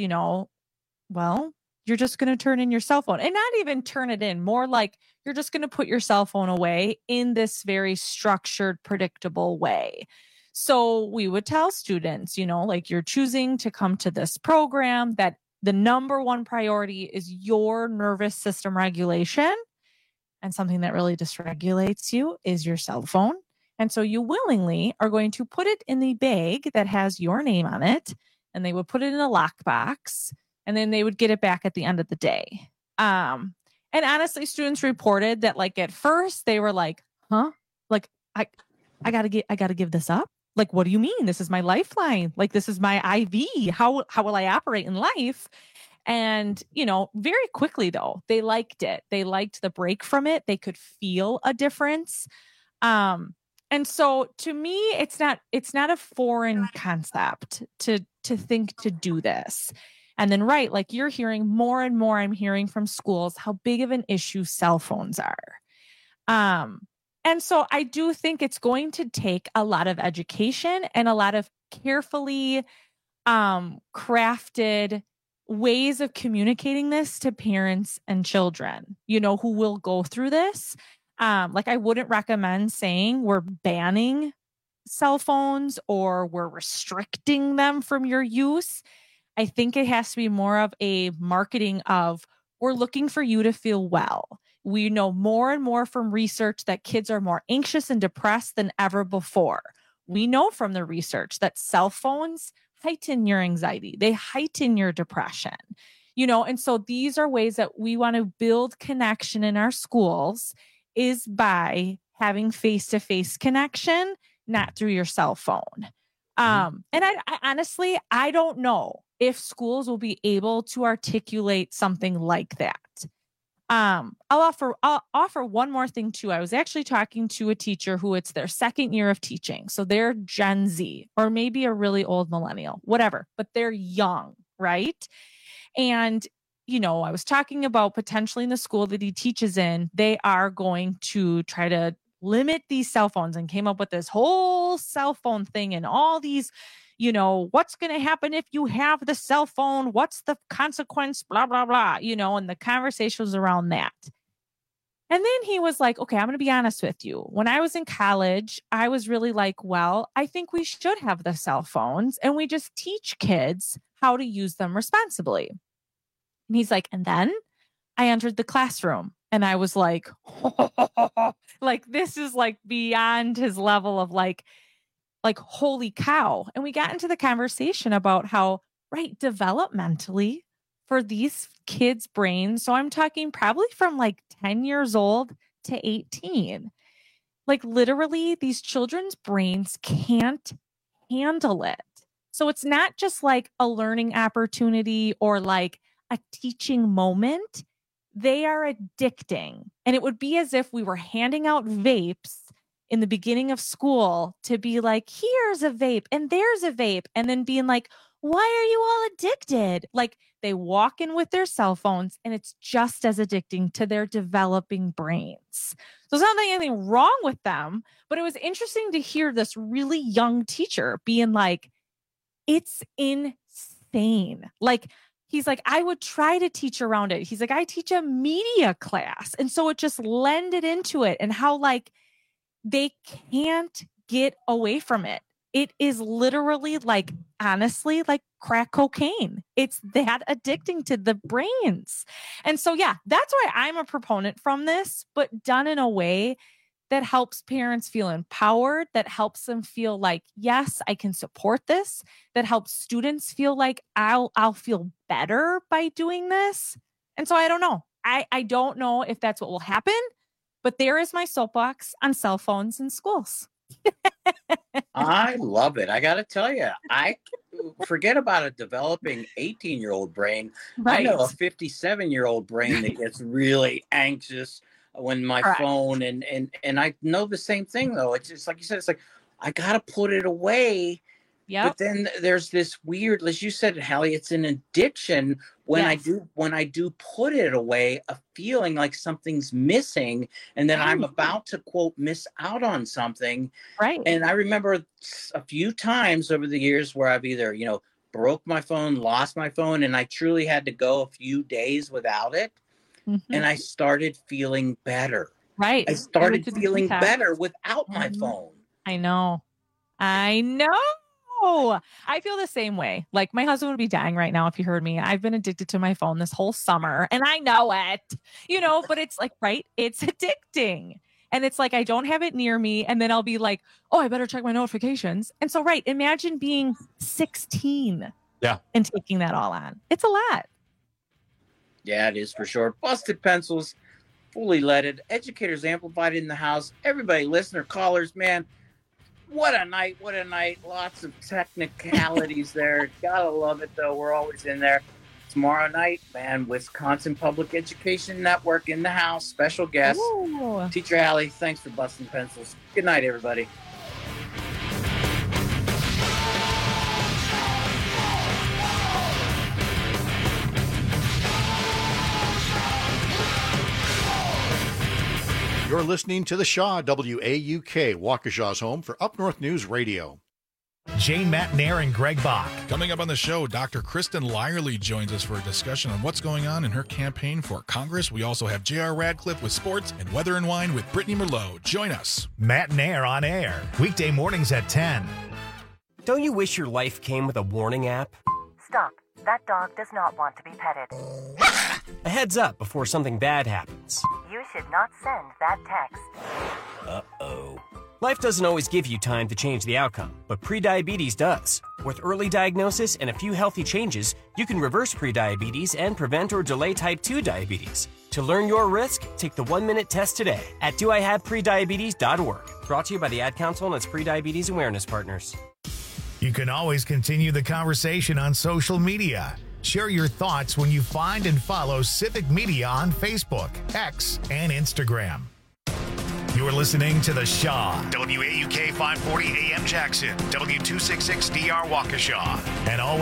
you're just going to turn in your cell phone, and not even turn it in, more like you're just going to put your cell phone away in this very structured, predictable way. So we would tell students, you're choosing to come to this program, that the number one priority is your nervous system regulation. And something that really dysregulates you is your cell phone. And so you willingly are going to put it in the bag that has your name on it, and they would put it in a lockbox. And then they would get it back at the end of the day. And honestly, students reported that at first they were like, huh? Like, I gotta give this up. Like, what do you mean? This is my lifeline. Like, this is my IV. How will I operate in life? And, very quickly though, they liked it. They liked the break from it. They could feel a difference. And so to me, it's not a foreign concept to think to do this. And then, like you're hearing more and more, I'm hearing from schools how big of an issue cell phones are. And so I do think it's going to take a lot of education and a lot of carefully crafted ways of communicating this to parents and children, who will go through this. I wouldn't recommend saying we're banning cell phones or we're restricting them from your use. I think it has to be more of a marketing of, we're looking for you to feel well. We know more and more from research that kids are more anxious and depressed than ever before. We know from the research that cell phones heighten your anxiety. They heighten your depression, you know? And so these are ways that we want to build connection in our schools is by having face-to-face connection, not through your cell phone. And I honestly, I don't know if schools will be able to articulate something like that. I'll offer one more thing too. I was actually talking to a teacher who it's their second year of teaching. So they're Gen Z or maybe a really old millennial, whatever, but they're young, right? And, you know, I was talking about potentially in the school that he teaches in, they are going to try to limit these cell phones and came up with this whole cell phone thing and all these, you know, what's going to happen if you have the cell phone? What's the consequence? Blah, blah, blah, you know, and the conversation was around that. And then he was like, okay, I'm going to be honest with you. When I was in college, I was really like, well, I think we should have the cell phones and we just teach kids how to use them responsibly. And he's like, and then I entered the classroom and I was like, like, this is like beyond his level of like, holy cow. And we got into the conversation about how, right, developmentally for these kids' brains. So I'm talking probably from like 10 years old to 18. Like literally these children's brains can't handle it. So it's not just like a learning opportunity or like a teaching moment. They are addicting. And it would be as if we were handing out vapes in the beginning of school to be like, here's a vape and there's a vape. And then being like, why are you all addicted? Like they walk in with their cell phones and it's just as addicting to their developing brains. So it's not anything wrong with them, but it was interesting to hear this really young teacher being like, it's insane. Like, he's like, I would try to teach around it. He's like, I teach a media class. And so it just lended into it and how like they can't get away from it. It is literally like, honestly, like crack cocaine. It's that addicting to the brains. And so, yeah, that's why I'm a proponent from this, but done in a way that helps parents feel empowered, that helps them feel like, yes, I can support this, that helps students feel like I'll feel better by doing this. And so I don't know. I don't know if that's what will happen, but there is my soapbox on cell phones in schools. I love it. I got to tell you, I forget about a developing 18-year-old brain. Right. I know a 57-year-old brain that gets really anxious when my phone and I know the same thing though. It's just like you said, it's like, I got to put it away. Yeah. But then there's this weird, as you said, Hallie, it's an addiction when I do put it away, a feeling like something's missing and then I'm about to quote, miss out on something. Right. And I remember a few times over the years where I've either, you know, broke my phone, lost my phone, and I truly had to go a few days without it. Mm-hmm. And I started feeling better. Right. I started feeling better without my phone. I know. I feel the same way. Like my husband would be dying right now if he heard me. I've been addicted to my phone this whole summer and I know it, you know, but it's like, right. It's addicting. And it's like, I don't have it near me. And then I'll be like, oh, I better check my notifications. And so, right. Imagine being 16 and taking that all on. It's a lot. Yeah, it is for sure. Busted Pencils, fully leaded, Educators Amplified in the house. Everybody, listener, callers, man, what a night, what a night. Lots of technicalities there. Gotta love it, though. We're always in there. Tomorrow night, man, Wisconsin Public Education Network in the house. Special guest, Teacher Hallie. Thanks for busting pencils. Good night, everybody. You're listening to The Shaw, WAUK, Waukesha's home for Up North News Radio. Jane Matenaer and Greg Bach. Coming up on the show, Dr. Kristen Lyerly joins us for a discussion on what's going on in her campaign for Congress. We also have J.R. Radcliffe with sports and Weather and Wine with Brittany Merlot. Join us. Matenaer on air, weekday mornings at 10. Don't you wish your life came with a warning app? Stop. That dog does not want to be petted. A heads up before something bad happens. You should not send that text. Uh-oh. Life doesn't always give you time to change the outcome, but prediabetes does. With early diagnosis and a few healthy changes, you can reverse prediabetes and prevent or delay type 2 diabetes. To learn your risk, take the 1-minute test today at doihaveprediabetes.org. Brought to you by the Ad Council and its prediabetes awareness partners. You can always continue the conversation on social media. Share your thoughts when you find and follow Civic Media on Facebook, X, and Instagram. You're listening to The Shaw, WAUK 540 AM Jackson, W266DR Waukesha, and always